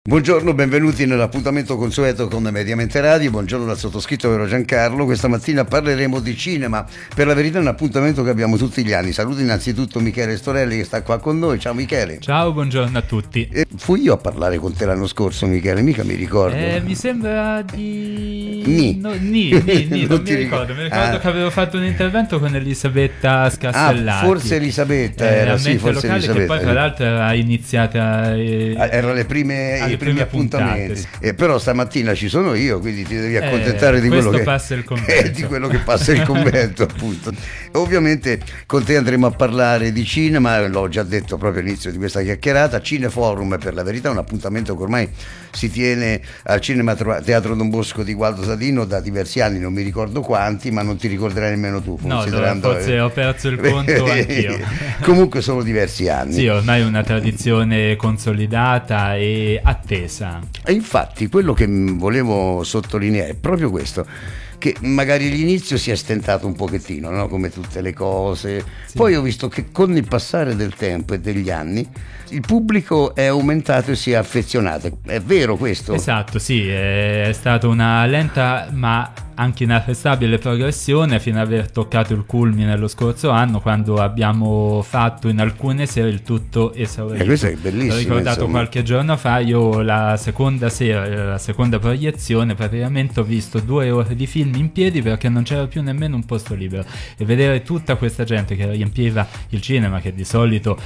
Buongiorno, benvenuti nell'appuntamento consueto con Mediamente Radio. Buongiorno dal sottoscritto vero Giancarlo. Questa mattina parleremo di cinema. Per la verità è un appuntamento che abbiamo tutti gli anni. Saluto innanzitutto Michele Storelli che sta qua con noi. Ciao Michele. Ciao, buongiorno a tutti. Fui io a parlare con te l'anno scorso, Michele, mica mi ricordo. Mi sembra di... non mi ricordo. Mi ricordo che avevo fatto un intervento con Elisabetta Scastellati. Forse Elisabetta era, sì, forse locale, Elisabetta. Che poi tra l'altro era iniziata... Erano i primi appuntamenti. Sì. Però stamattina ci sono io, quindi ti devi accontentare di quello che passa il convento. Di quello che passa il convento, appunto. Ovviamente con te andremo a parlare di cinema, l'ho già detto proprio all'inizio di questa chiacchierata. Cineforum, per la verità, è un appuntamento che ormai si tiene al Cinema Teatro Don Bosco di Gualdo Sadino da diversi anni, non mi ricordo quanti, ma non ti ricorderai nemmeno tu, considerando... No, forse ho perso il conto anch'io. Comunque sono diversi anni. Sì, ormai è una tradizione consolidata e attesa. E infatti quello che volevo sottolineare è proprio questo, che magari all'inizio si è stentato un pochettino, no? Come tutte le cose, sì. Poi ho visto che con il passare del tempo e degli anni il pubblico è aumentato e si è affezionato. È vero questo? Esatto, sì, è stata una lenta ma anche inarrestabile progressione fino ad aver toccato il culmine lo scorso anno, quando abbiamo fatto in alcune sere il tutto esaurito. Questo è bellissimo. L'ho ricordato insomma. Qualche giorno fa, io la seconda sera, la seconda proiezione, praticamente ho visto 2 ore di film in piedi perché non c'era più nemmeno un posto libero, e vedere tutta questa gente che riempiva il cinema, che di solito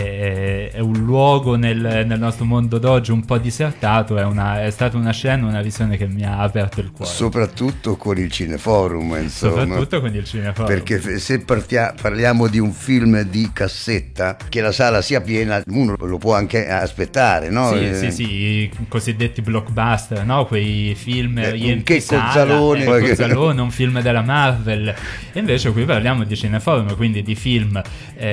è un luogo nel nostro mondo d'oggi un po' disertato, è stata una scena, una visione che mi ha aperto il cuore. Soprattutto con il Cineforum, insomma. Soprattutto con il Cineforum. Perché se parliamo di un film di cassetta, che la sala sia piena, uno lo può anche aspettare, no? Sì, i cosiddetti blockbuster, no? Quei film che Cozzalone, un film della Marvel. E invece qui parliamo di Cineforum, quindi di film,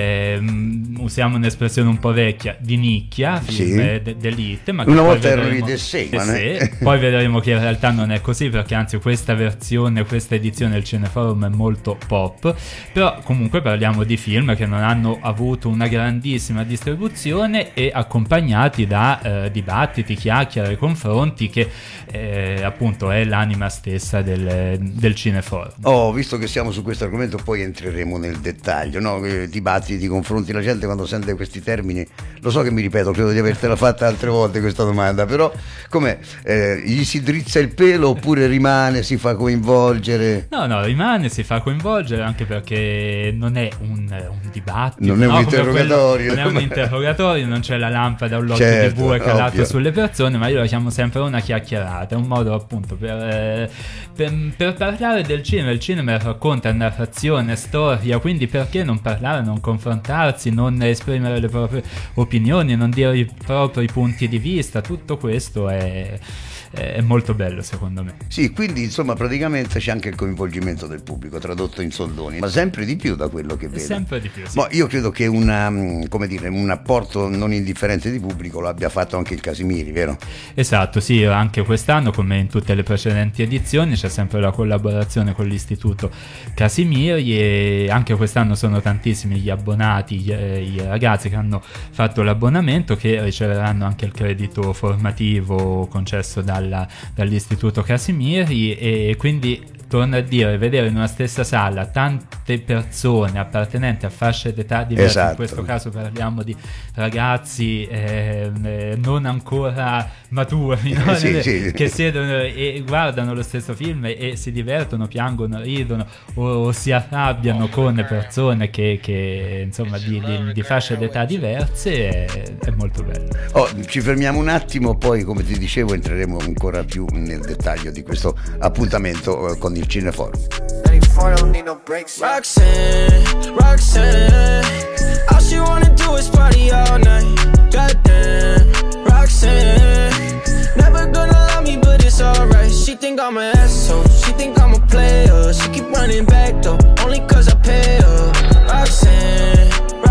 usiamo un'espressione un po' vecchia, di nicchia, film d'elite, ma una volta erano i The poi vedremo che in realtà non è così, perché anzi questa edizione del Cineforum è molto pop. Però comunque parliamo di film che non hanno avuto una grandissima distribuzione e accompagnati da dibattiti, chiacchiere, confronti, che appunto è l'anima stessa del Cineforum. Visto che siamo su questo argomento, poi entreremo nel dettaglio, no? Dibattiti, confronti. La gente quando sente questi termini, lo so che mi ripeto, credo di avertela fatta altre volte questa domanda, però com'è? Gli si drizza il pelo oppure rimane, si fa coinvolgere? No, rimane, si fa coinvolgere, anche perché non è un dibattito, non è un interrogatorio, non è un interrogatorio, non c'è la lampada, un lotto di bue calato sulle persone, ma io la chiamo sempre una chiacchierata, è un modo appunto per parlare del cinema. Il cinema racconta narrazione, storia, quindi perché non parlare, non confrontarsi, non esprimere le proprie opinioni, non dire i propri punti di vista? Tutto questo è molto bello, secondo me. Sì, quindi insomma praticamente c'è anche il coinvolgimento del pubblico, tradotto in soldoni, ma sempre di più da quello che vedo. Sempre di più, sì. Ma io credo che un apporto non indifferente di pubblico lo abbia fatto anche il Casimiri, vero? Esatto, sì, anche quest'anno, come in tutte le precedenti edizioni, c'è sempre la collaborazione con l'Istituto Casimiri, e anche quest'anno sono tantissimi gli abbonati, i ragazzi che hanno fatto l'abbonamento, che riceveranno anche il credito formativo concesso dall'Istituto Casimiri. E quindi torno a dire, vedere in una stessa sala tante persone appartenenti a fasce d'età diverse, esatto. In questo caso parliamo di ragazzi non ancora maturi, no? Sì. Che siedono e guardano lo stesso film e si divertono, piangono, ridono o si arrabbiano con persone che insomma di fasce d'età diverse, è molto bello. Ci fermiamo un attimo, poi come ti dicevo entreremo ancora più nel dettaglio di questo appuntamento con il Cineforum. Roxanne, all she wanna do is party all night. Goddamn, Roxanne, never gonna love me, but it's alright. She think I'm an asshole, she think I'm a player. She keep running back though, only cause I pay her. Roxanne,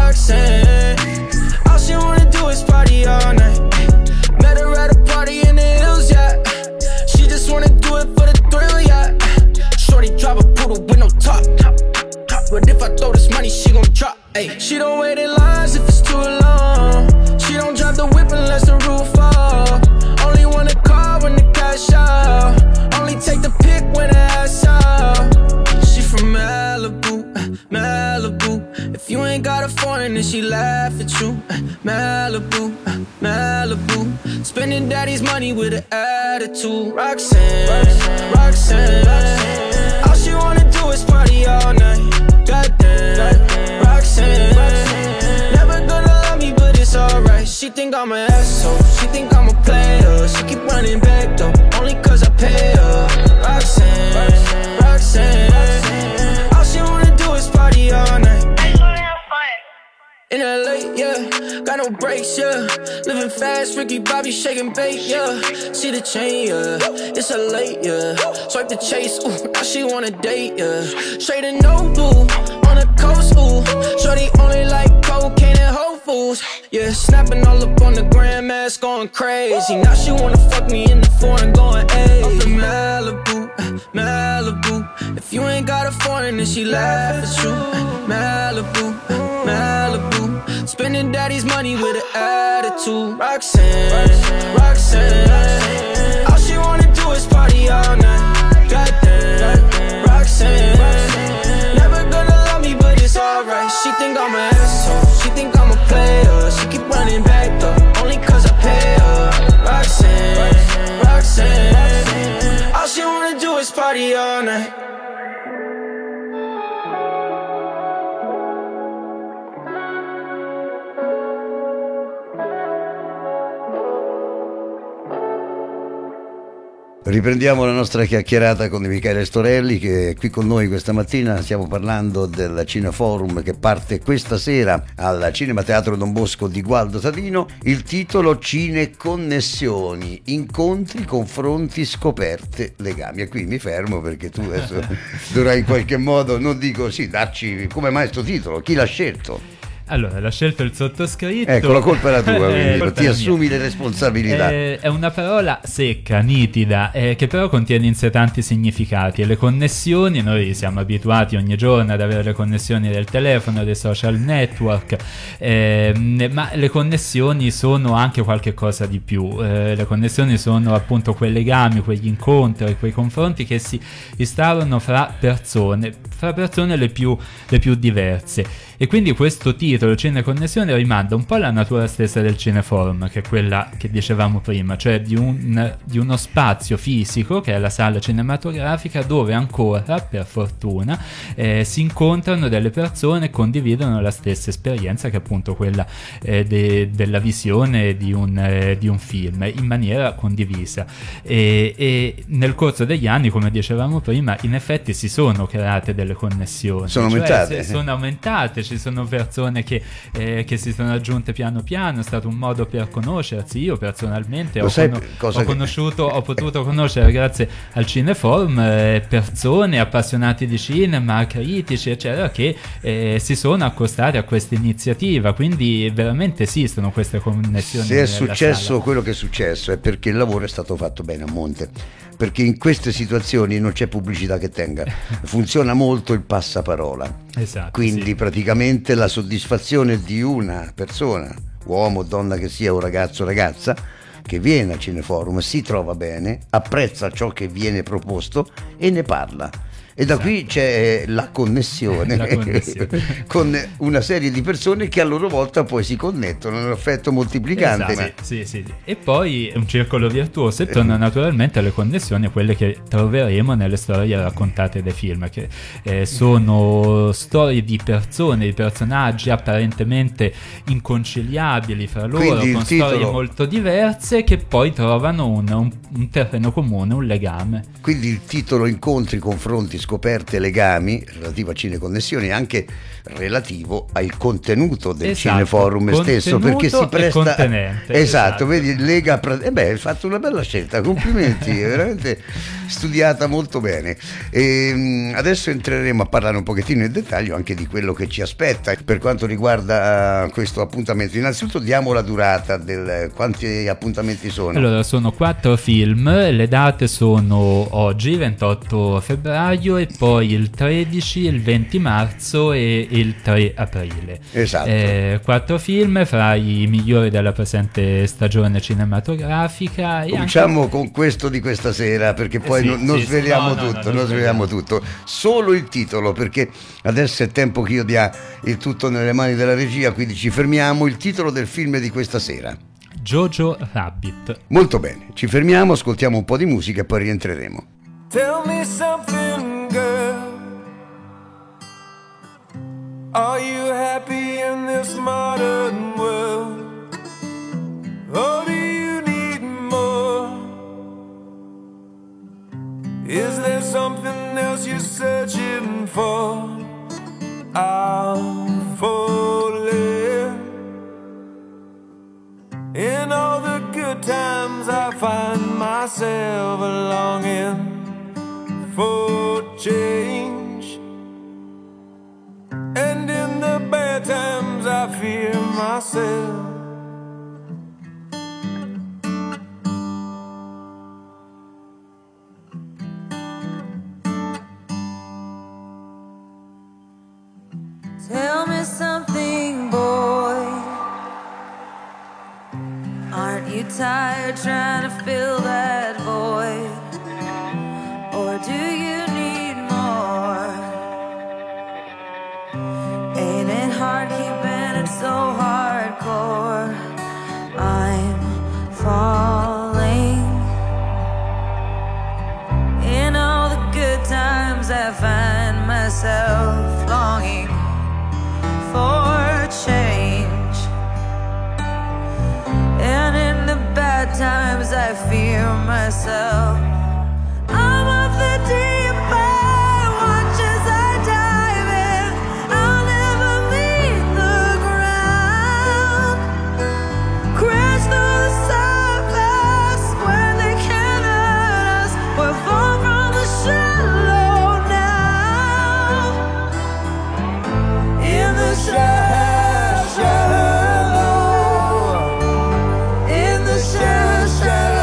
all she wanna do is party all night. Met her at a party in the hills, yeah. She just wanna do it for the thrill, yeah. Shorty drive a poodle with no top. But if I throw this money, she gon' drop. Ay. She don't wait in lines if it's too long. She don't drive the whip unless the roof fall. Spending daddy's money with an attitude. Roxanne, Roxanne, all she wanna do is party all night. Goddamn, Roxanne, never gonna love me, but it's alright. She think I'm an asshole, she think I'm a player. She keep running back though, only cause I pay her. Roxanne, Roxanne, all she wanna do is party all night. In LA, yeah, got no brakes, yeah. Living fast, Ricky Bobby shaking bait, yeah. See the chain, yeah, it's a late, yeah. Swipe the chase, ooh, now she wanna date, yeah. Straight and no blue, on the coast, ooh. Shorty only like cocaine and Whole Foods, yeah. Snapping all up on the grandmas, going crazy. Now she wanna fuck me in the foreign, going, ayy. I'm from Malibu, Malibu. If you ain't got a foreign, then she laugh at you. Malibu, Malibu. Spending daddy's money with an attitude. Roxanne, Roxanne, all she wanna do is party all night. Goddamn, Roxanne, never gonna love me, but it's alright. She think I'm an asshole, she think I'm a player. She keep running back though, only cause I pay her. Roxanne, Roxanne, all she wanna do is party all night. Riprendiamo la nostra chiacchierata con Michele Storelli, che è qui con noi questa mattina. Stiamo parlando del Cineforum che parte questa sera al Cinema Teatro Don Bosco di Gualdo Tadino. Il titolo: Cineconnessioni, incontri, confronti, scoperte, legami. E qui mi fermo perché tu adesso dovrai in qualche modo, non dico sì, darci come mai sto titolo, chi l'ha scelto? Allora, l'ha scelto il sottoscritto. Ecco, la colpa era tua, quindi ti assumi le responsabilità. È una parola secca, nitida, che però contiene in sé tanti significati. E le connessioni, noi siamo abituati ogni giorno ad avere le connessioni del telefono, dei social network, ma le connessioni sono anche qualche cosa di più. Le connessioni sono appunto quei legami, quegli incontri, quei confronti che si instaurano fra persone le più diverse. E quindi questo titolo, Cineconnessione, rimanda un po' alla natura stessa del Cineforum, che è quella che dicevamo prima, cioè di uno spazio fisico che è la sala cinematografica, dove ancora, per fortuna, si incontrano delle persone e condividono la stessa esperienza, che è appunto quella della visione di un film in maniera condivisa. E nel corso degli anni, come dicevamo prima, in effetti si sono create delle connessioni. Sono aumentate. Sono aumentate. Ci sono persone che si sono aggiunte piano piano, è stato un modo per conoscersi. Io personalmente ho potuto conoscere, grazie al Cineforum, persone appassionati di cinema, critici eccetera, che si sono accostati a questa iniziativa, quindi veramente esistono queste connessioni. Se è successo quello che è successo è perché il lavoro è stato fatto bene a monte, perché in queste situazioni non c'è pubblicità che tenga, funziona molto il passaparola. Esatto, quindi sì. Praticamente la soddisfazione di una persona, uomo o donna che sia, o ragazzo o ragazza, che viene al Cineforum, si trova bene, apprezza ciò che viene proposto e ne parla. E da qui c'è la connessione con una serie di persone che a loro volta poi si connettono, un effetto moltiplicante. Esatto, sì. E poi è un circolo virtuoso, e torna naturalmente alle connessioni, quelle che troveremo nelle storie raccontate dai film, che sono storie di persone, di personaggi apparentemente inconciliabili fra loro, con storie molto diverse, che poi trovano un terreno comune, un legame. Quindi il titolo: Incontri, confronti, scoperte, legami, relativo a Cineconnessioni, anche relativo al contenuto del Cineforum stesso, perché si presta esatto. Vedi, lega hai fatto una bella scelta, complimenti. È veramente studiata molto bene. E adesso entreremo a parlare un pochettino in dettaglio anche di quello che ci aspetta per quanto riguarda questo appuntamento. Innanzitutto diamo la durata quanti appuntamenti sono. Allora, sono 4 film, le date sono oggi 28 febbraio e poi il 13, il 20 marzo e il 3 aprile. Esatto. 4 film fra i migliori della presente stagione cinematografica. Cominciamo con questo di questa sera, perché poi non sveliamo tutto. Solo il titolo, perché adesso è tempo che io dia il tutto nelle mani della regia, quindi ci fermiamo. Il titolo del film di questa sera. Jojo Rabbit. Molto bene, ci fermiamo, ascoltiamo un po' di musica e poi rientreremo. Tell me something, girl. Are you happy in this modern world? Or do you need more? Is there something else you're searching for? I'm falling. In all the good times I find myself longing for change, and in the bad times I fear myself. Tell me something, boy. Aren't you tired trying to fill that void? Or do you need more? Ain't it hard keeping it so hardcore? I'm falling. In all the good times I find myself longing for change, and in the bad times I fear myself. I'm of the deep end, watch as I dive in. I'll never leave the ground. Crash through the surface where they can't hurt us. We're far from the shallow now. In the shallow, in the shallow.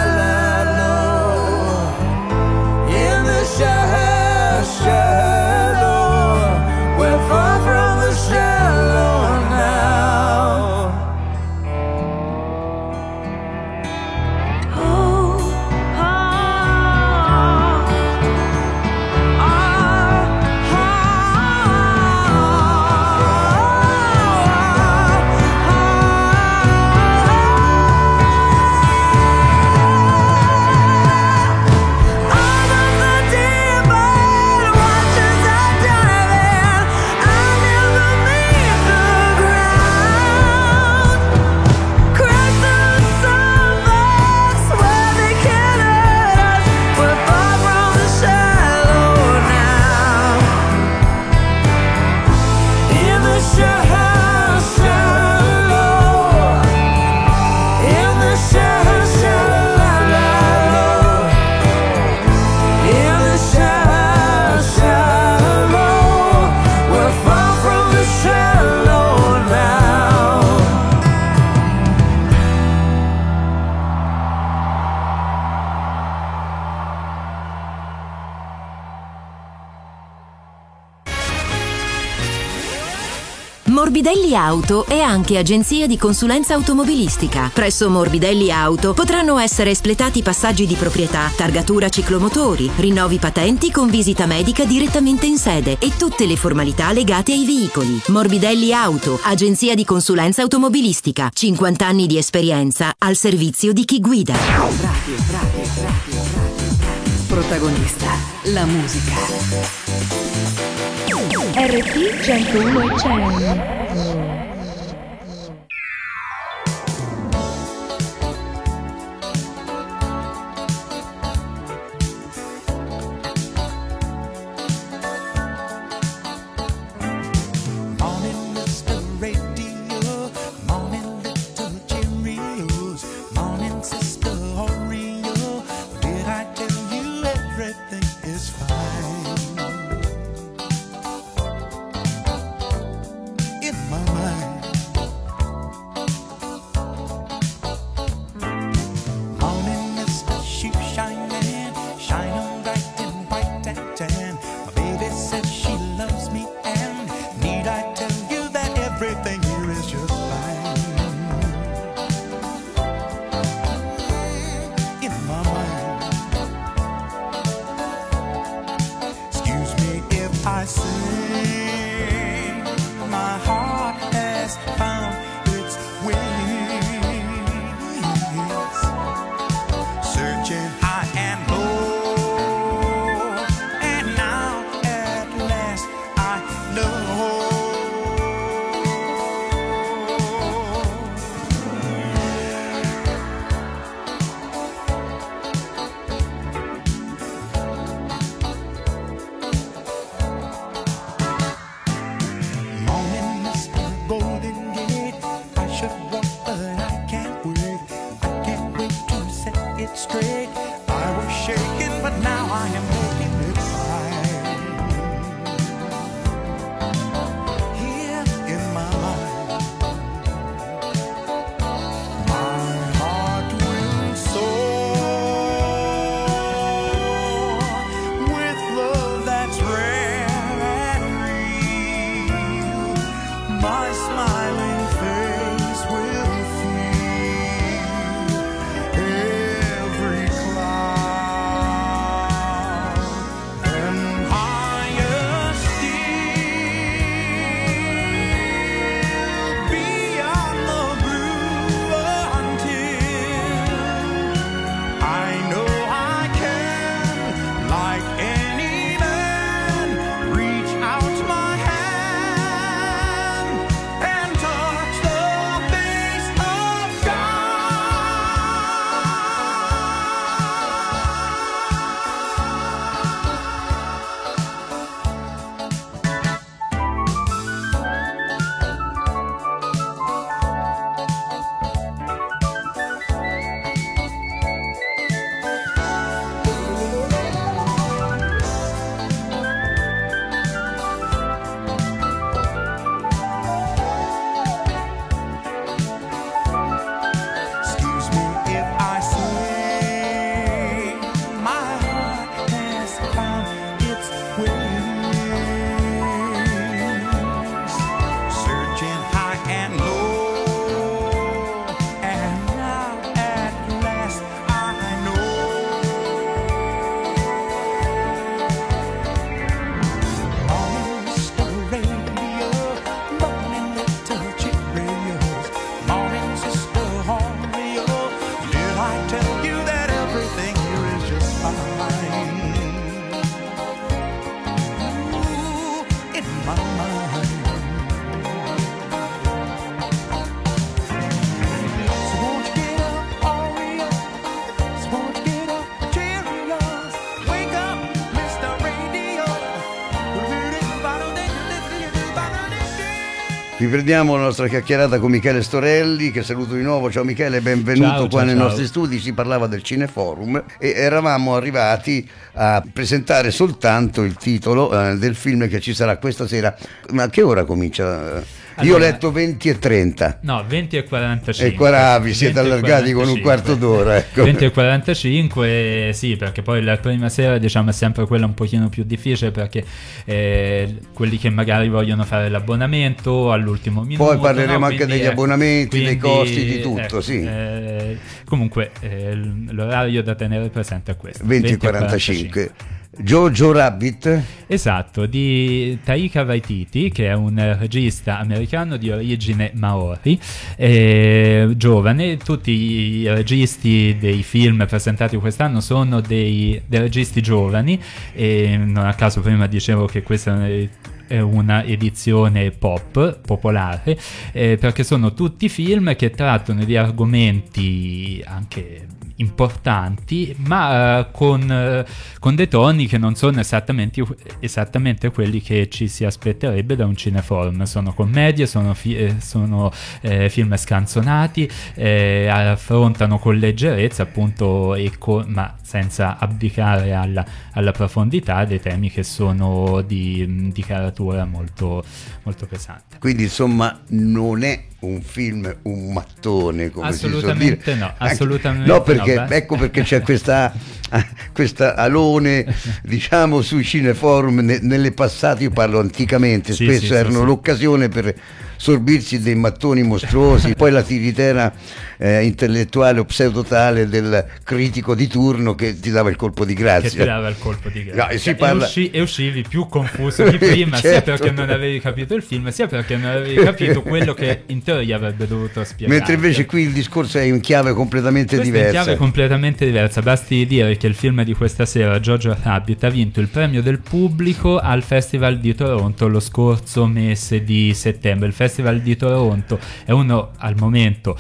Morbidelli Auto è anche agenzia di consulenza automobilistica. Presso Morbidelli Auto potranno essere espletati passaggi di proprietà, targatura ciclomotori, rinnovi patenti con visita medica direttamente in sede e tutte le formalità legate ai veicoli. Morbidelli Auto, agenzia di consulenza automobilistica. 50 anni di esperienza al servizio di chi guida. Radio. Protagonista, la musica. RT 101 e 100. In it straight. I was shaking, but now I am making it right. Here in my mind, my heart will soar with love that's rare and real. My smiling face will feel every cloud, and higher still, beyond the blue, until I know I can, like any man, reach out my hand and touch the face of Excuse me if I say my heart has found its wings, searching high and low, and now at last I know. Morning, Mr. Radio, morning, little Cheerios, morning, Sister Oreo. Did I tell you that everything here is just fine? Ooh, in my mind. So won't you get up, Oreo? So won't you get up, Cheerios? Wake up, Mr. Radio. Riprendiamo la nostra chiacchierata con Michele Storelli, che saluto di nuovo. Ciao Michele, benvenuto Ciao, qua ciao, nei ciao. nostri studi. Si parlava del Cineforum e eravamo arrivati a presentare soltanto il titolo del film che ci sarà questa sera. Ma a che ora comincia? Io ho Allora, letto 20:30. No, 20:45. E qua vi siete 20:45. allargati con un quarto d'ora, ecco. 20:45, sì, perché poi la prima sera, diciamo, è sempre quella un pochino più difficile, perché quelli che magari vogliono fare l'abbonamento all'ultimo minuto. Poi parleremo no? anche Quindi, degli abbonamenti, dei quindi, costi, di tutto, ecco, sì. Comunque, l'orario da tenere presente è questo. 20:45. Jojo Rabbit. Esatto, di Taika Waititi, che è un regista americano di origine maori, giovane. Tutti i registi dei film presentati quest'anno sono dei registi giovani, e non a caso prima dicevo che questa è una edizione popolare, perché sono tutti film che trattano di argomenti anche importanti, ma con dei toni che non sono esattamente quelli che ci si aspetterebbe da un cineforum. Sono commedie, sono film scanzonati, affrontano con leggerezza, appunto, ma senza abdicare alla profondità dei temi che sono di caratura molto, molto pesante. Quindi insomma non è un film un mattone, come si suol dire. Assolutamente no, perché no, ecco perché c'è questa alone, diciamo, sui cineforum nelle passate. Io parlo anticamente, Sì, spesso sì, erano sì. l'occasione per sorbirsi dei mattoni mostruosi, poi la tiritera intellettuale o pseudotale del critico di turno che ti dava il colpo di grazia. Che ti dava il colpo di grazia. No, e si parla... e uscivi più confuso di prima, sia Certo. perché non avevi capito il film, sia perché non avevi capito quello che in teoria avrebbe dovuto spiegare. Mentre invece qui il discorso è in chiave completamente Questa è diversa. in chiave completamente diversa. Basti dire che il film di questa sera, Jojo Rabbit, ha vinto il premio del pubblico al Festival di Toronto lo scorso mese di settembre. Il Festival di Toronto è al momento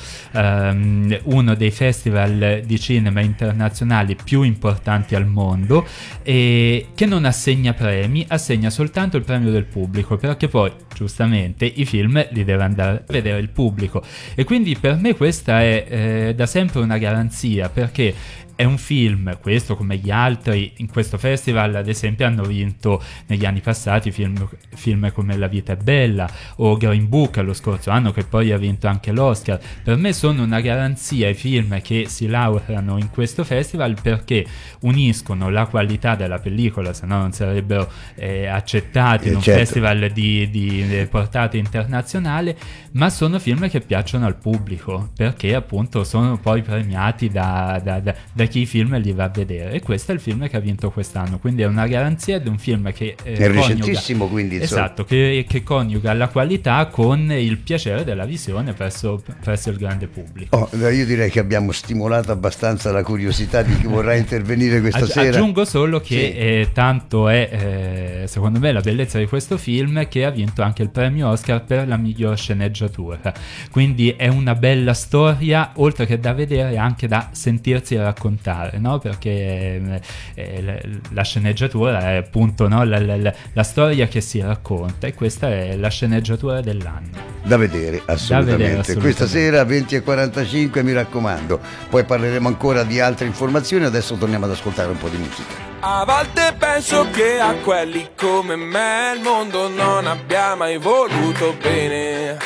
uno dei festival di cinema internazionali più importanti al mondo, e che non assegna premi, assegna soltanto il premio del pubblico, perché poi giustamente i film li deve andare a vedere il pubblico. E quindi per me questa è da sempre una garanzia, perché è un film, questo come gli altri, in questo festival ad esempio hanno vinto negli anni passati film come La vita è bella o Green Book lo scorso anno, che poi ha vinto anche l'Oscar. Per me sono una garanzia i film che si laureano in questo festival, perché uniscono la qualità della pellicola, se no non sarebbero accettati in un certo. festival di portata internazionale, ma sono film che piacciono al pubblico, perché appunto sono poi premiati da chi i film li va a vedere, e questo è il film che ha vinto quest'anno, quindi è una garanzia di un film che è recentissimo, quindi esatto, che coniuga la qualità con il piacere della visione presso il grande pubblico. Io direi che abbiamo stimolato abbastanza la curiosità di chi vorrà intervenire questa sera. Aggiungo solo che tanto è secondo me la bellezza di questo film che ha vinto anche il premio Oscar per la miglior sceneggiatura, quindi è una bella storia, oltre che da vedere anche da sentirsi raccontare, no? Perché la sceneggiatura è appunto, no? la storia che si racconta, e questa è la sceneggiatura dell'anno. Da vedere assolutamente. Questa sera 20:45, mi raccomando. Poi parleremo ancora di altre informazioni. Adesso torniamo ad ascoltare un po' di musica. A volte penso che a quelli come me il mondo non abbia mai voluto bene.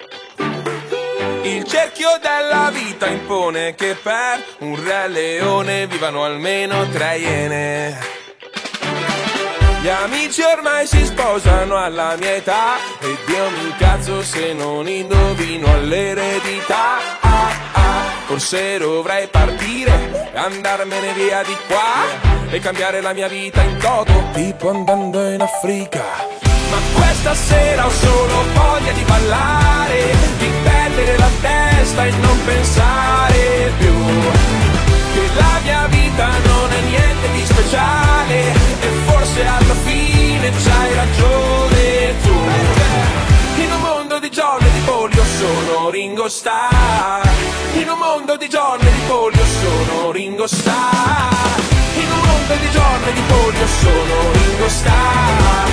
Il cerchio della vita impone che per un re leone vivano almeno 3 iene. Gli amici ormai si sposano alla mia età, ed io mi incazzo se non indovino all'eredità. Forse dovrei partire e andarmene via di qua e cambiare la mia vita in toto, tipo andando in Africa. Ma questa sera ho solo voglia di ballare, di perdere la testa e non pensare più che la mia vita non è niente di speciale, e forse alla fine c'hai ragione tu. In un mondo di John e di Paul io sono Ringo Starr. In un mondo di John e di Paul io sono Ringo Starr. In un mondo di John e di Paul io sono Ringo Starr.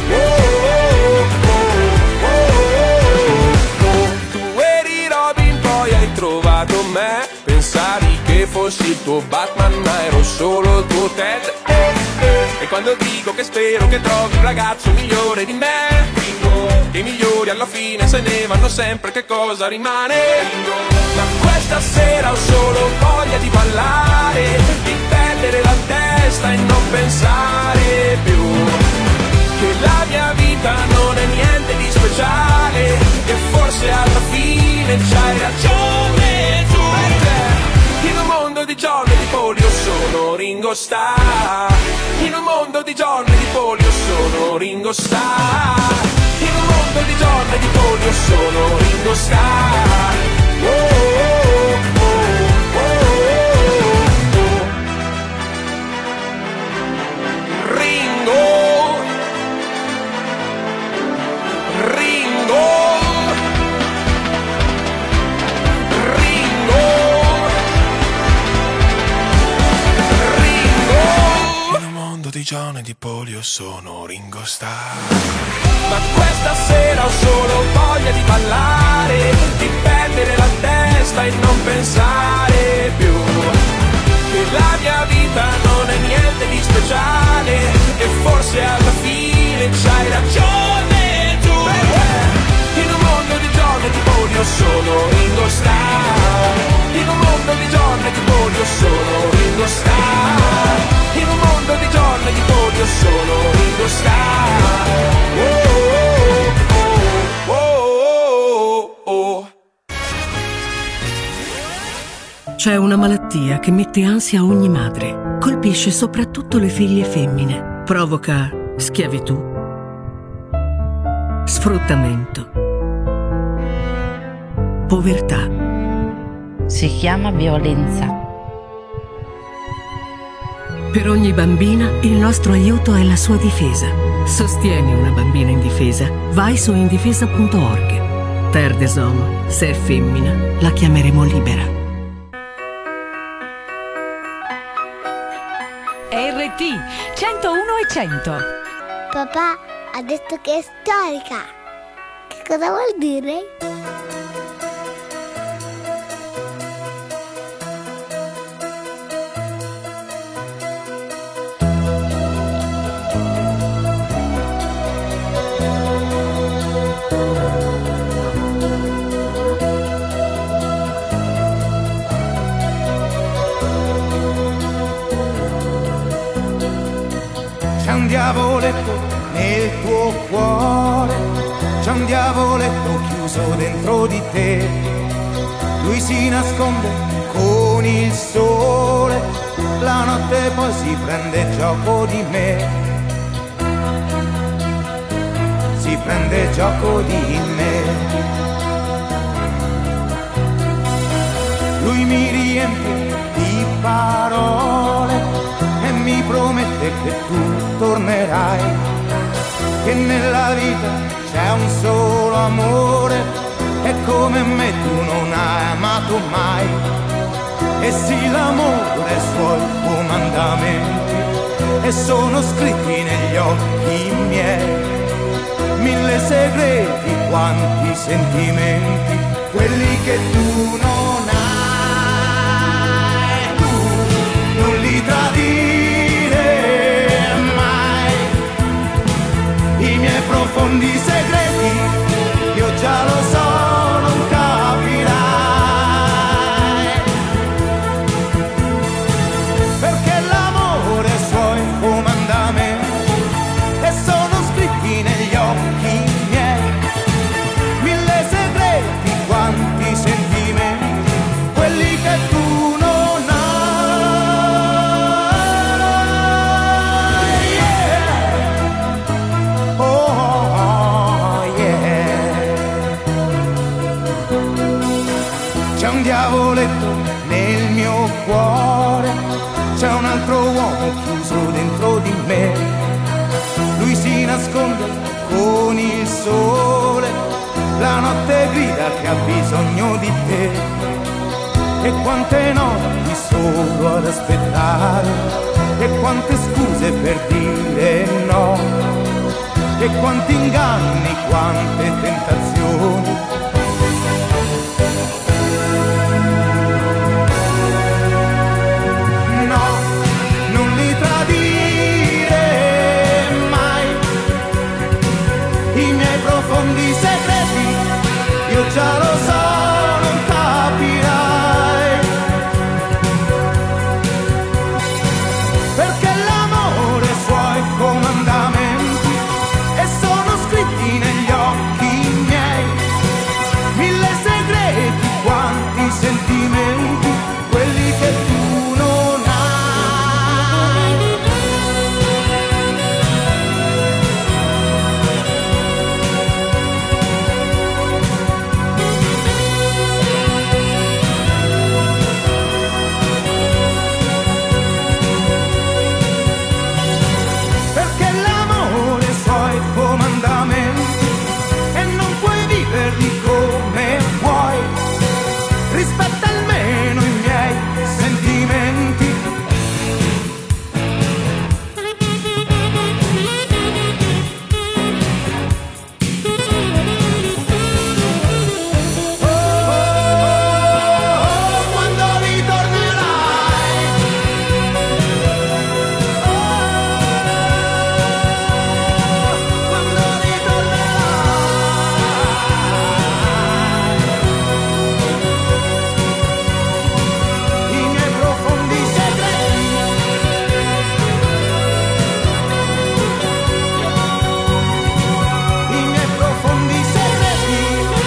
Tu eri Robin, poi hai trovato me. Pensavi che fossi il tuo Batman, ma ero solo il tuo Ted. E quando dico che spero che trovi un ragazzo migliore di me, che i migliori alla fine se ne vanno sempre, che cosa rimane? Ma questa sera ho solo voglia di ballare, di perdere la testa e non pensare più che la mia vita non è niente di speciale, e forse alla fine c'hai ragione tu. In un mondo di John e di Paul io sono Ringo Starr. In un mondo di John e di Paul io sono Ringo Starr. In un mondo di John e di Paul io sono Ringo Starr. Di John e di Paul io sono Ringo Starr. Ma questa sera ho solo voglia di ballare, di perdere la testa e non pensare più che la mia vita non è niente di speciale, e forse alla fine c'hai ragione tu. In un mondo di John e di Paul io sono Ringo Starr. In un mondo di John e di Paul io sono Ringo Starr. In un mondo di John e di Paul io sono Ringo Starr. C'è una malattia che mette ansia a ogni madre. Colpisce soprattutto le figlie femmine. Provoca schiavitù, sfruttamento, povertà. Si chiama violenza. Per ogni bambina il nostro aiuto è la sua difesa. Sostieni una bambina indifesa. Vai su indifesa.org. Terre des Hommes, se è femmina, la chiameremo libera. RT 101 e 100. Papà ha detto che è storica. Che cosa vuol dire? un diavoletto nel tuo cuore, c'è un diavoletto chiuso dentro di te. Lui si nasconde con il sole, la notte poi si prende gioco di me, si prende gioco di me. Lui mi riempie di parole e mi promette che tu tornerai, che nella vita c'è un solo amore e come me tu non hai amato mai. E sì, l'amore e i suoi comandamenti e sono scritti negli occhi miei, 1000 segreti, quanti sentimenti, quelli che tu non hai, tu non li tradire mai. I miei profondi segreti io già lo so, non capirai, perché l'amore e i suoi comandamenti e sono scritti negli occhi miei, 1000 segreti, quanti sentimenti, quelli che tu non hai. Yeah. Oh, yeah. C'è un diavoletto nel mio cuore, c'è un altro uomo chiuso dentro di me. Lui si nasconde con il sole, la notte grida che ha bisogno di te. E quante notti solo ad aspettare, e quante scuse per dire no, e quanti inganni, quante tentazioni. No, non li tradire mai, i miei profondi segreti io già lo so, non capirai, perché l'amore e i suoi comandamenti e sono scritti negli occhi miei, 1000 segreti, quanti sentimenti, quelli che tu non hai. Perché l'amore e i suoi comandamenti e non puoi viverli come vuoi, rispetta almeno i miei sentimenti. Quando ritornerai, quando ritornerai, i miei profondi segreti, i miei profondi segreti.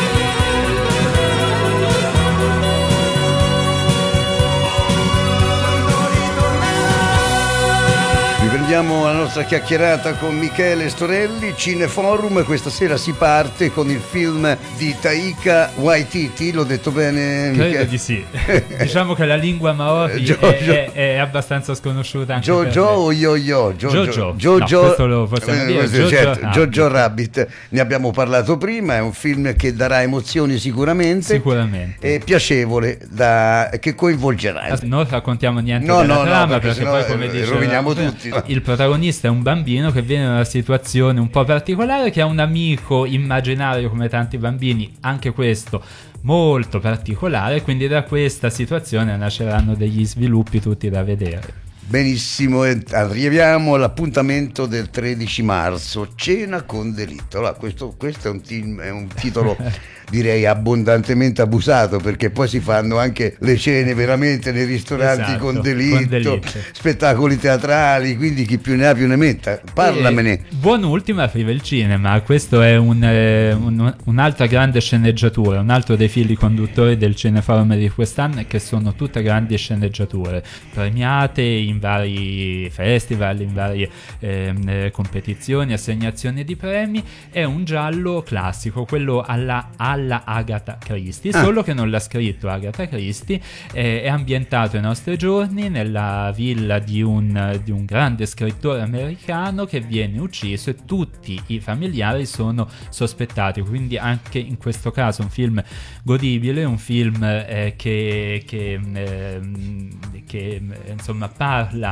Riprendiamo la nostra chiacchierata con Michele Storelli, Cineforum. Questa sera si parte con il film di Taika Waititi, l'ho detto bene? Credo Michele? di sì. Diciamo che la lingua maori è abbastanza sconosciuta anche per Jojo me. o Yo-Yo? Jojo. No, questo lo possiamo dire. Certo, Jojo Jojo Rabbit, ne abbiamo parlato prima, è un film che darà emozioni sicuramente e piacevole, che coinvolgerà. Non raccontiamo niente No, della no, trama, perché perché sennò poi, come dice, roviniamo tutti. il protagonista è un bambino che viene in una situazione un po' particolare, che ha un amico immaginario come tanti bambini, anche questo molto particolare, quindi da questa situazione nasceranno degli sviluppi tutti da vedere. Benissimo, e arriviamo all'appuntamento del 13 marzo, Cena con delitto. Allora, questo è un titolo direi abbondantemente abusato, perché poi si fanno anche le cene veramente nei ristoranti, esatto, con delitto, spettacoli teatrali, quindi chi più ne ha più ne metta. Parlamene. Buon ultimo arriva il cinema, questo è un'altra grande sceneggiatura, un altro dei fili conduttori del Cineforum di quest'anno, che sono tutte grandi sceneggiature premiate in vari festival, in varie competizioni, assegnazioni di premi. È un giallo classico, quello alla Agatha Christie, solo che non l'ha scritto Agatha Christie, è ambientato ai nostri giorni nella villa di un grande scrittore americano che viene ucciso e tutti i familiari sono sospettati, quindi anche in questo caso un film godibile, un film che insomma parla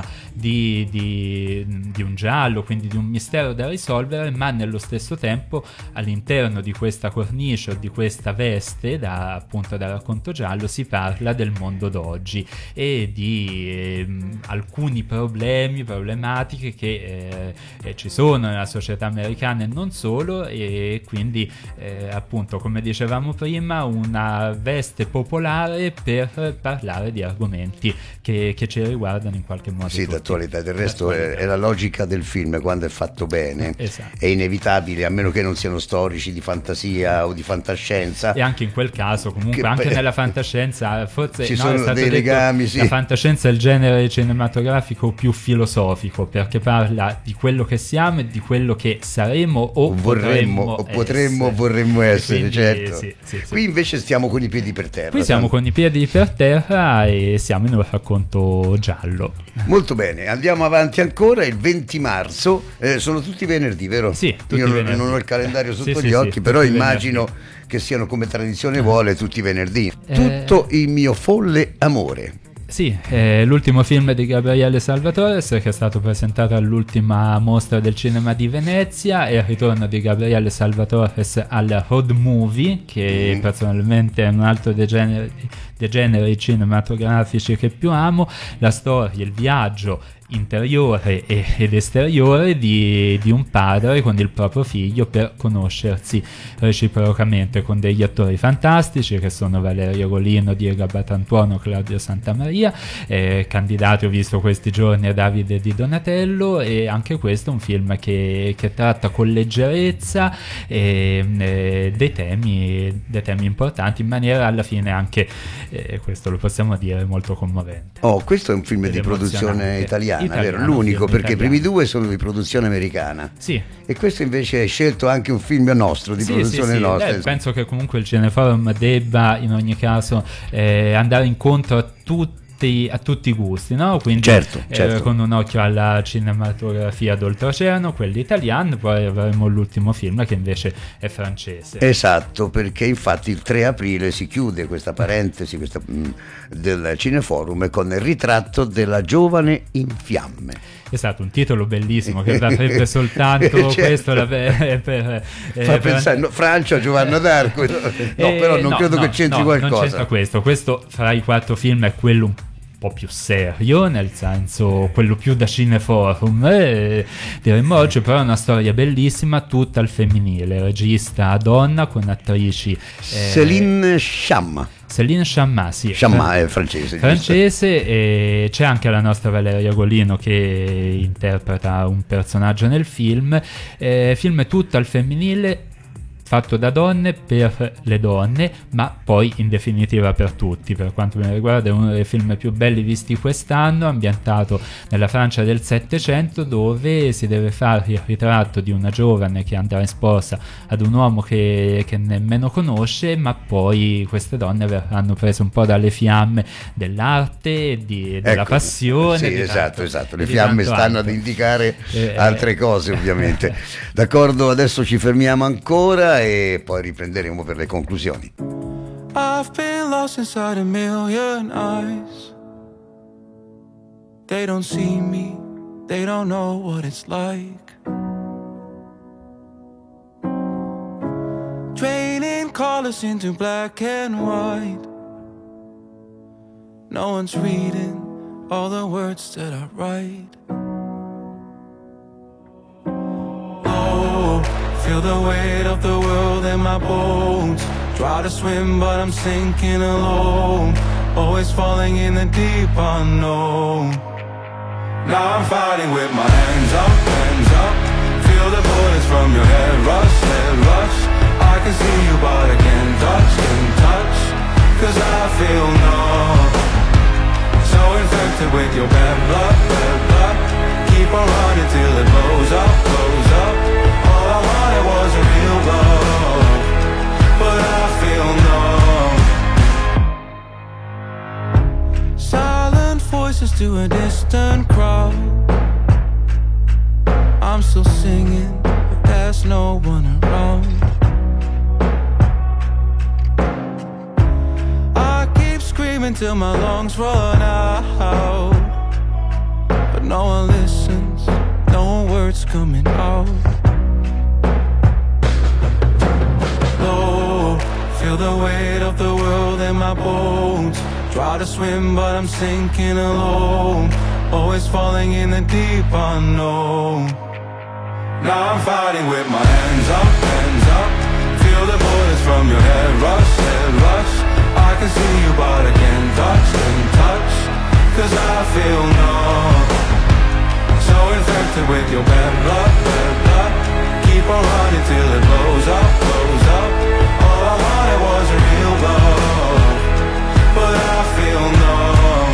di un giallo, quindi di un mistero da risolvere, ma nello stesso tempo all'interno di questa cornice o di questa veste appunto da racconto giallo si parla del mondo d'oggi e di alcuni problematiche che ci sono nella società americana e non solo, e quindi appunto, come dicevamo prima, una veste popolare per parlare di argomenti che ci riguardano in qualche modo. Sì, d'attualità. Del resto è la logica del film, quando è fatto bene. Esatto. È inevitabile, a meno che non siano storici, di fantasia o di fantascienza. E anche in quel caso, comunque, anche nella fantascienza, forse ci sono dei legami. Sì. La fantascienza è il genere cinematografico più filosofico, perché parla di quello che siamo e di quello che saremo o vorremmo essere. Quindi, certo. Sì. Qui invece stiamo con i piedi per terra. Qui siamo con i piedi per terra e siamo in un racconto giallo. Molto bene, andiamo avanti ancora. Il 20 marzo sono tutti venerdì, vero? Sì, tutti Io venerdì. Non ho il calendario sotto gli occhi, però immagino che siano, come tradizione vuole, tutti venerdì. Tutto il mio folle amore. Sì, l'ultimo film di Gabriele Salvatore, che è stato presentato all'ultima mostra del cinema di Venezia. È il ritorno di Gabriele Salvatore al road movie, che personalmente è un altro dei generi cinematografici che più amo. La storia, il viaggio interiore ed esteriore di un padre con il proprio figlio per conoscersi reciprocamente, con degli attori fantastici che sono Valerio Golino, Diego Batantuono, Claudio Santamaria, candidati ho visto questi giorni a Davide Di Donatello. E anche questo è un film che tratta con leggerezza dei temi importanti, in maniera alla fine anche, questo lo possiamo dire, molto commovente. Questo è un film di produzione italiana, vero? L'unico, perché i primi due sono di produzione americana. Sì. E questo invece è scelto anche un film nostro, di produzione nostra. Penso che comunque il Cineforum debba in ogni caso andare incontro a tutti i gusti, no? Quindi certo. con un occhio alla cinematografia d'oltreoceano, quella italiana, poi avremo l'ultimo film che invece è francese. Esatto, perché infatti il 3 aprile si chiude questa parentesi del Cineforum con il ritratto della giovane in fiamme. Esatto, un titolo bellissimo che avrebbe soltanto questo per pensare, Francia, Giovanna d'Arco. Però non credo che c'entri qualcosa. Non c'entra questo fra i 4 film è quello un po' più serio, nel senso quello più da Cineforum, diremmo oggi, però è una storia bellissima, tutta al femminile, regista donna con attrici Céline Sciamma, sì. Sciamma è francese, e c'è anche la nostra Valeria Golino che interpreta un personaggio nel film. Film tutto al femminile, fatto da donne per le donne, ma poi in definitiva per tutti. Per quanto mi riguarda è uno dei film più belli visti quest'anno, ambientato nella Francia del Settecento, dove si deve fare il ritratto di una giovane che andrà in sposa ad un uomo che nemmeno conosce, ma poi queste donne verranno prese un po' dalle fiamme dell'arte, della passione. Sì, esatto, le fiamme stanno ad indicare altre cose, ovviamente. D'accordo, adesso ci fermiamo ancora e poi riprenderemo per le conclusioni. I've been lost inside a million eyes. They don't see me, they don't know what it's like. Draining colors into black and white. No one's reading all the words that I write. Oh, feel the weight of the world in my bones. Try to swim but I'm sinking alone, always falling in the deep unknown. Now I'm fighting with my hands up, hands up. Feel the bullets from your head rush, head rush. I can see you but I can't touch, cause I feel numb. So infected with your bad blood, bad blood. Keep on running till it blows up, blows up. All I wanted was a real love, but I feel numb. Silent voices to a distant crowd. I'm still singing, but there's no one around. I keep screaming till my lungs run out, but no one listens, no words coming out. Low, feel the weight of the world in my bones. Try to swim but I'm sinking alone, always falling in the deep unknown. Now I'm fighting with my hands up, hands up. Feel the bullets from your head rush, head rush. I can see you but I can't touch, cause I feel numb. So infected with your bad blood, bad blood. Keep on running till it blows up, blows up. All I wanted was a real love, but I feel numb.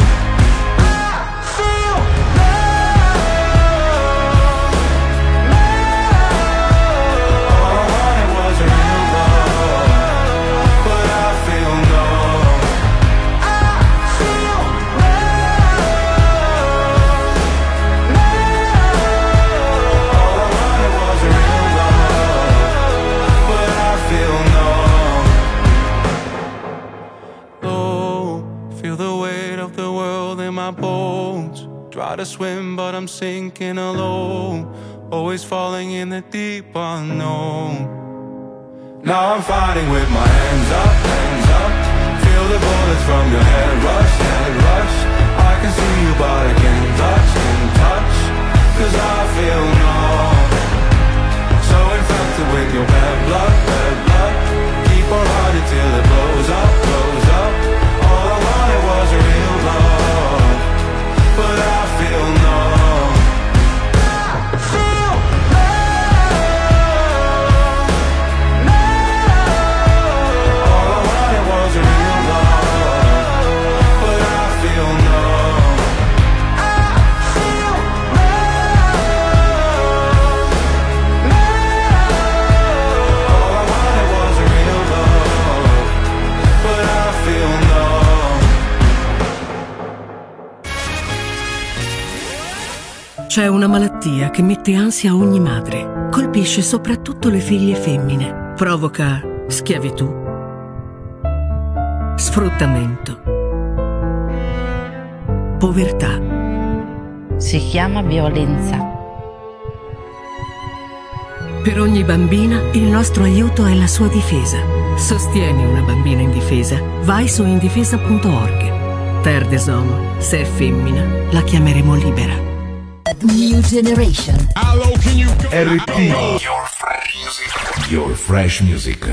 Try to swim but I'm sinking alone, always falling in the deep unknown. Now I'm fighting with my hands up, hands up. Feel the bullets from your head rush, head rush. I can see you but I can't touch, cause I feel numb. So infected with your bad blood, bad blood. Keep on running till it blows up, blows up. All I wanted was a real love, but I feel numb. Feel numb. All I wanted was a real love, but I feel numb. I feel numb. All I wanted was a real love, but I feel numb. C'è una malattia che mette ansia a ogni madre. Colpisce soprattutto le figlie femmine. Provoca schiavitù, sfruttamento, povertà. Si chiama violenza. Per ogni bambina il nostro aiuto è la sua difesa. Sostieni una bambina indifesa. Vai su indifesa.org. Terre des Hommes, se è femmina, la chiameremo libera. New Generation. RT. Your fresh music.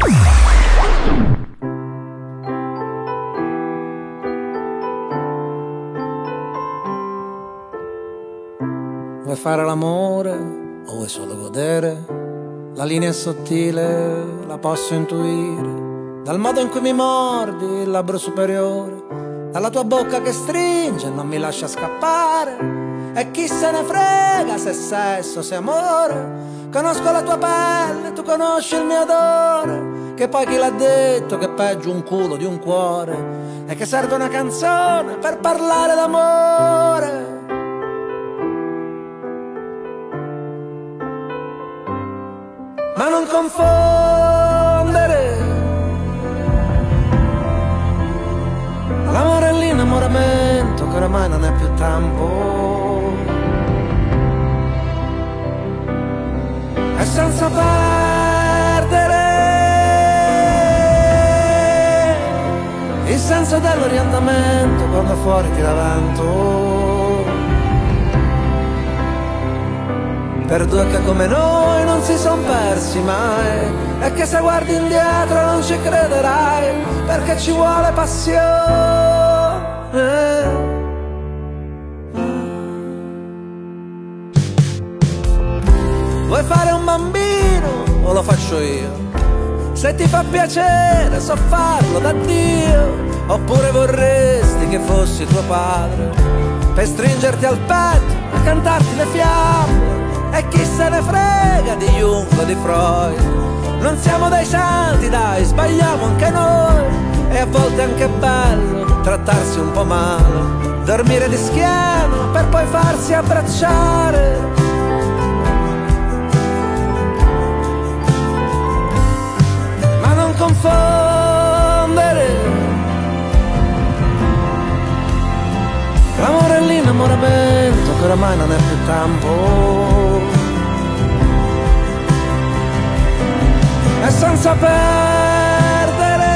Vuoi fare l'amore o vuoi solo godere? La linea è sottile, la posso intuire. Dal modo in cui mi mordi il labbro superiore, dalla tua bocca che stringe e non mi lascia scappare. E chi se ne frega se sesso, se amore. Conosco la tua pelle, tu conosci il mio odore. Che poi chi l'ha detto che è peggio un culo di un cuore, e che serve una canzone per parlare d'amore. Ma non confondere l'amore e l'innamoramento, che oramai non è più tempo. E senza perdere il senso dell'orientamento quando fuori tira vento. per due che come noi non si son persi mai, e che se guardi indietro non ci crederai, perché ci vuole passione. Vuoi fare un bambino o lo faccio io? Se ti fa piacere so farlo da Dio. Oppure vorresti che fossi tuo padre, per stringerti al petto e cantarti le fiamme. E chi se ne frega di Jung o di Freud? Non siamo dei santi, dai, sbagliamo anche noi. E a volte è anche bello trattarsi un po' male, dormire di schiena per poi farsi abbracciare. Confondere l'amore e l'innamoramento che oramai non è più campo, e senza perdere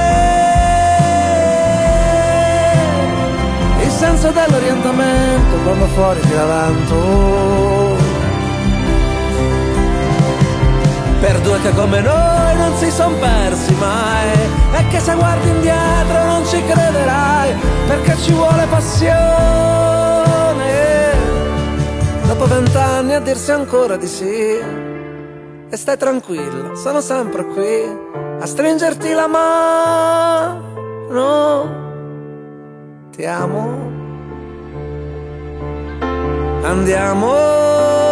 il senso dell'orientamento quando fuori tira vento, per due che come noi non si son persi mai, e che se guardi indietro non ci crederai, perché ci vuole passione. Dopo 20 anni a dirsi ancora di sì, e stai tranquilla, sono sempre qui a stringerti la mano. Ti amo, andiamo.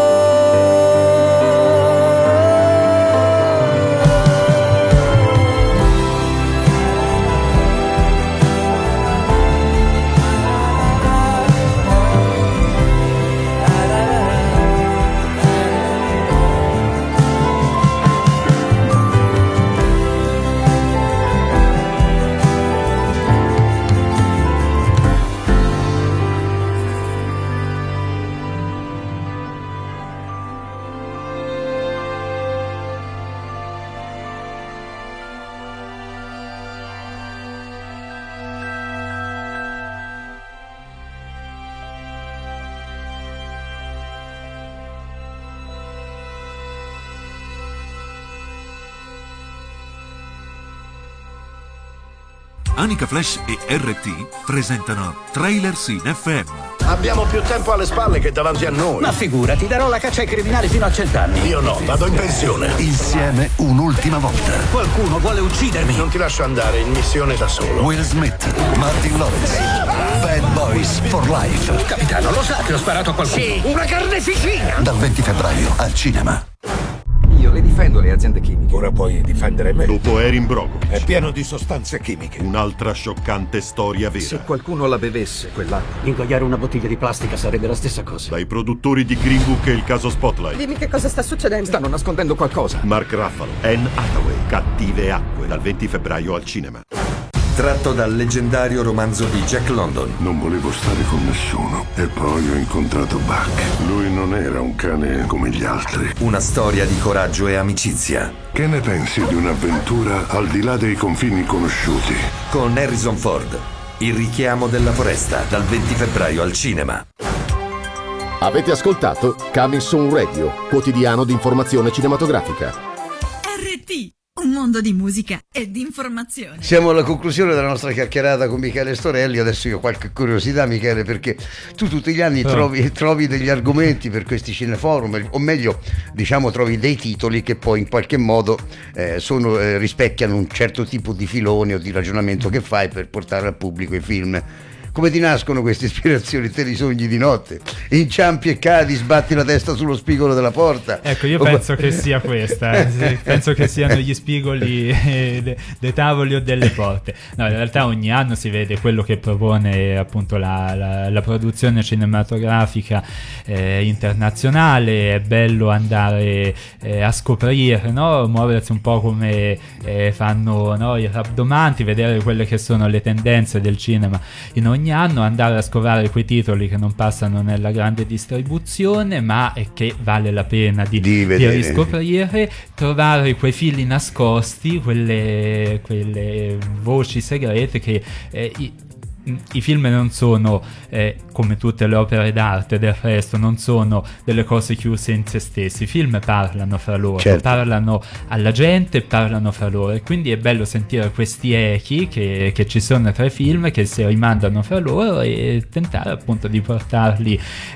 Anica Flash e RT presentano Trailer Scene FM. Abbiamo più tempo alle spalle che davanti a noi. Ma figurati, darò la caccia ai criminali fino a 100 anni. Io no, vado in pensione. Insieme un'ultima volta. Qualcuno vuole uccidermi. Non ti lascio andare in missione da solo. Will Smith, Martin Lawrence, Bad Boys for Life. Capitano, lo sa che ho sparato a qualcuno? Sì, una carneficina! Dal 20 febbraio al cinema. Io le difendo le aziende chimiche. Ora puoi difendere me. Dopo Erin Brockovich. È pieno di sostanze chimiche. Un'altra scioccante storia vera. Se qualcuno la bevesse, quell'acqua, ingoiare una bottiglia di plastica sarebbe la stessa cosa. Dai produttori di Green Book e il caso Spotlight. Dimmi che cosa sta succedendo. Stanno nascondendo qualcosa. Mark Ruffalo, Anne Hathaway, Cattive acque. Dal 20 febbraio al cinema. Tratto dal leggendario romanzo di Jack London. Non volevo stare con nessuno e poi ho incontrato Buck. Lui non era un cane come gli altri. Una storia di coraggio e amicizia. Che ne pensi di un'avventura al di là dei confini conosciuti? Con Harrison Ford. Il richiamo della foresta, dal 20 febbraio al cinema. Avete ascoltato Coming Soon Radio, quotidiano di informazione cinematografica. RT, un mondo di musica e di informazione. Siamo alla conclusione della nostra chiacchierata con Michele Storelli. Adesso io ho qualche curiosità, Michele, perché tu tutti gli anni trovi degli argomenti per questi cineforum, o meglio, diciamo, trovi dei titoli che poi in qualche modo rispecchiano un certo tipo di filone o di ragionamento che fai per portare al pubblico i film. Come ti nascono queste ispirazioni? Te li sogni di notte? Inciampi e cadi, sbatti la testa sullo spigolo della porta? Ecco, io penso che sia questa. Sì, penso che siano gli spigoli dei tavoli o delle porte. No, in realtà ogni anno si vede quello che propone appunto la produzione cinematografica internazionale. È bello andare a scoprire, no? Muoversi un po' come fanno, no, i rabdomanti, vedere quelle che sono le tendenze del cinema in ogni anno, andare a scovare quei titoli che non passano nella grande distribuzione ma che vale la pena di riscoprire, trovare quei fili nascosti, quelle voci segrete che i film non sono come tutte le opere d'arte, del resto non sono delle cose chiuse in se stessi. I film parlano fra loro, certo, parlano alla gente, parlano fra loro, e quindi è bello sentire questi echi che ci sono tra i film, che si rimandano fra loro, e tentare appunto di portarli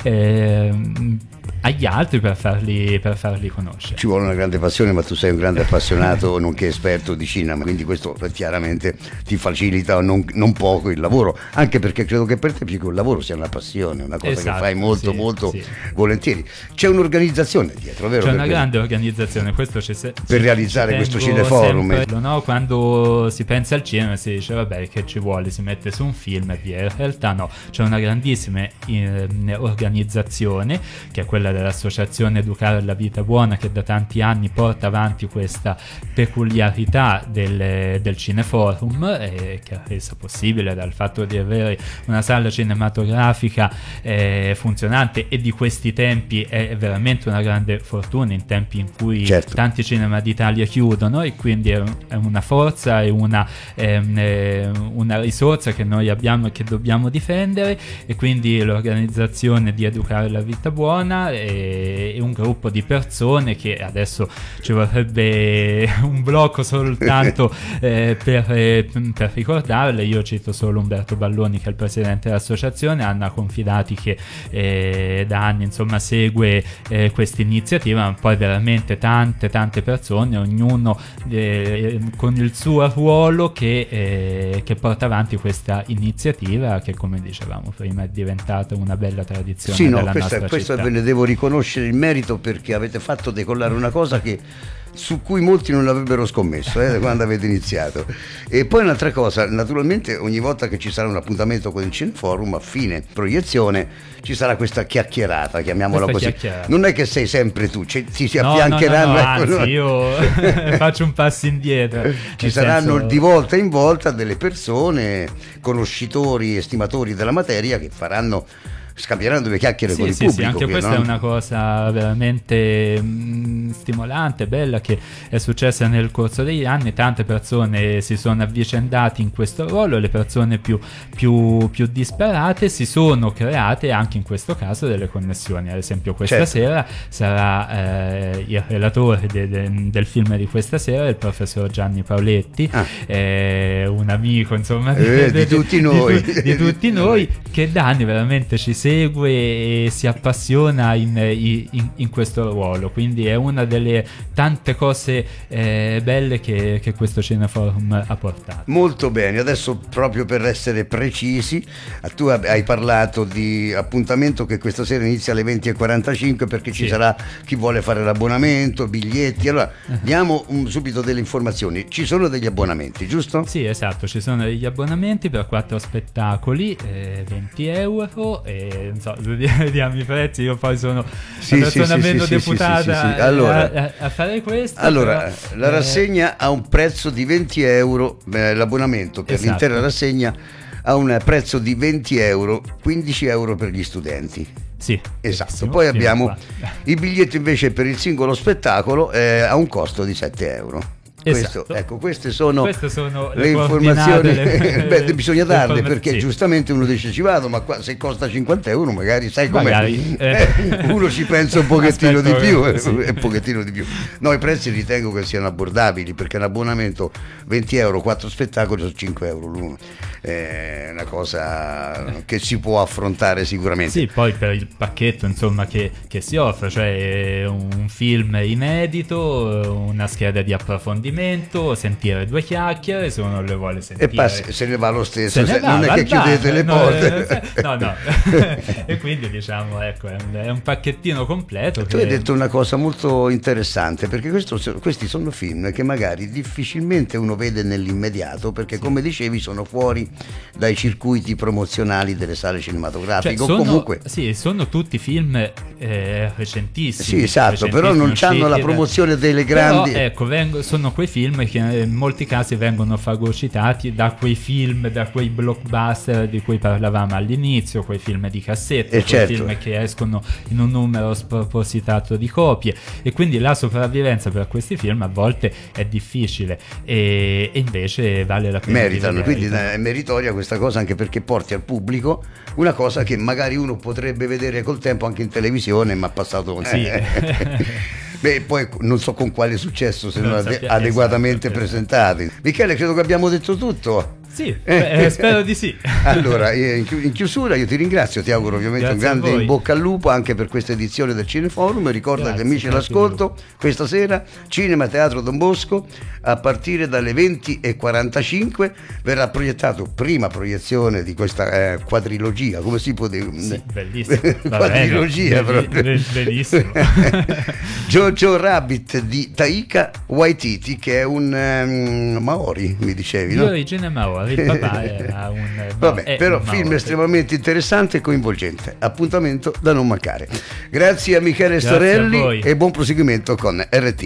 agli altri per farli conoscere. Ci vuole una grande passione, ma tu sei un grande appassionato nonché esperto di cinema, quindi questo chiaramente ti facilita non poco il lavoro, anche perché credo che per te più che un lavoro sia una passione, una cosa che fai molto volentieri. C'è un'organizzazione dietro, vero? C'è una grande organizzazione, questo per realizzare questo cineforum. Sempre, no? Quando si pensa al cinema si dice vabbè, che ci vuole, si mette su un film e via. In realtà no, c'è una grandissima organizzazione, che è quella dell'associazione Educare alla Vita Buona, che da tanti anni porta avanti questa peculiarità del cineforum, che è resa possibile dal fatto di avere una sala cinematografica funzionante, e di questi tempi è veramente una grande fortuna, in tempi in cui tanti cinema d'Italia chiudono, e quindi è una forza e una risorsa che noi abbiamo e che dobbiamo difendere. E quindi l'organizzazione di Educare la Vita Buona è un gruppo di persone che adesso ci vorrebbe un blocco soltanto per ricordarle. Io cito solo Umberto Balloni, che è il presidente dell'associazione, Anna Confidati, che da anni insomma segue questa iniziativa, ma poi veramente tante persone, ognuno con il suo ruolo, che porta avanti questa iniziativa, che come dicevamo prima è diventata una bella tradizione della nostra città. Questo ve ne devo riconoscere il merito, perché avete fatto decollare una cosa su cui molti non avrebbero scommesso quando avete iniziato. E poi un'altra cosa, naturalmente ogni volta che ci sarà un appuntamento con il Cineforum, a fine proiezione ci sarà questa chiacchierata, chiamiamola così. Non è che sei sempre tu, ti si affiancheranno. No, anzi, io faccio un passo indietro. Ci saranno di volta in volta delle persone, conoscitori, estimatori della materia, che scambieranno due chiacchiere con il pubblico. Sì, anche questa è una cosa veramente stimolante, bella, che è successa nel corso degli anni. Tante persone si sono avvicendate in questo ruolo, le persone più disperate, si sono create anche in questo caso delle connessioni. Ad esempio questa sera sarà il relatore del film di questa sera, il professor Gianni Paoletti, un amico insomma di tutti noi, di tutti noi, che da anni veramente ci segue e si appassiona in questo ruolo, quindi è una delle tante cose belle che questo Cineforum ha portato. Molto bene, adesso proprio per essere precisi, tu hai parlato di appuntamento che questa sera inizia alle 20:45, perché ci sarà chi vuole fare l'abbonamento, biglietti. Allora diamo subito delle informazioni. Ci sono degli abbonamenti, giusto? Sì, esatto, ci sono degli abbonamenti per 4 spettacoli, 20 euro, non so, vediamo i prezzi, io poi sono una persona meno deputata allora, a fare questo. Allora, però, la rassegna ha un prezzo di 20 euro, l'abbonamento per l'intera rassegna ha un prezzo di 20 euro, 15 euro per gli studenti. Sì, esatto. Poi abbiamo i biglietti invece per il singolo spettacolo, a un costo di 7 euro. Esatto. Queste sono le informazioni. Bisogna darle, perché giustamente uno dice ci vado, ma qua se costa 50 euro magari sai com'è, uno ci pensa un pochettino di più, un pochettino di più. No, i prezzi ritengo che siano abbordabili, perché un abbonamento 20 euro, 4 spettacoli sono 5 euro l'uno, è una cosa che si può affrontare sicuramente. Sì, poi per il pacchetto insomma che si offre, cioè un film inedito, una scheda di approfondimento, sentire due chiacchiere se uno le vuole sentire, e se ne va lo stesso, non è che chiudete le porte. No. E quindi diciamo, ecco, è un pacchettino completo. Tu hai detto una cosa molto interessante, perché questi sono film che magari difficilmente uno vede nell'immediato, perché come dicevi sono fuori dai circuiti promozionali delle sale cinematografiche, comunque sì, sono tutti film è recentissimo. Sì, esatto, però non hanno la promozione delle grandi. Però, ecco, sono quei film che in molti casi vengono fagocitati da quei film, da quei blockbuster di cui parlavamo all'inizio, quei film di cassetta, quei certo. film che escono in un numero spropositato di copie, e quindi la sopravvivenza per questi film a volte è difficile, e invece vale la pena. Meritano, quindi è meritoria questa cosa, anche perché porti al pubblico una cosa che magari uno potrebbe vedere col tempo anche in televisione, ma passato sì. Beh, poi non so con quale successo, se non adeguatamente presentati. Michele, credo che abbiamo detto tutto. Sì, spero di sì. Allora, in chiusura io ti ringrazio, ti auguro ovviamente Grazie un grande in bocca al lupo anche per questa edizione del Cineforum. Ricorda agli amici all'ascolto, questa sera Cinema Teatro Don Bosco, a partire dalle 20:45 verrà proiettato, prima proiezione di questa quadrilogia, come si può dire? Sì, bellissimo. Quadrilogia proprio. Bellissimo. Jojo Rabbit di Taika Waititi, che è un Maori, mi dicevi, no? Di origine Maori. Il papà era però film estremamente interessante e coinvolgente. Appuntamento da non mancare. Grazie a Michele Storelli e buon proseguimento con RT.